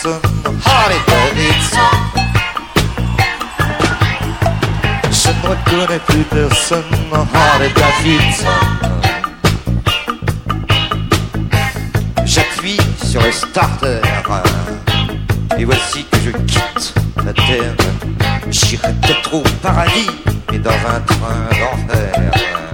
Davidson, Harley Davidson. Je ne reconnais plus personne, Harley Davidson. J'appuie sur le starter, et voici que je quitte la terre. J'irai peut-être au paradis, mais dans un train d'enfer.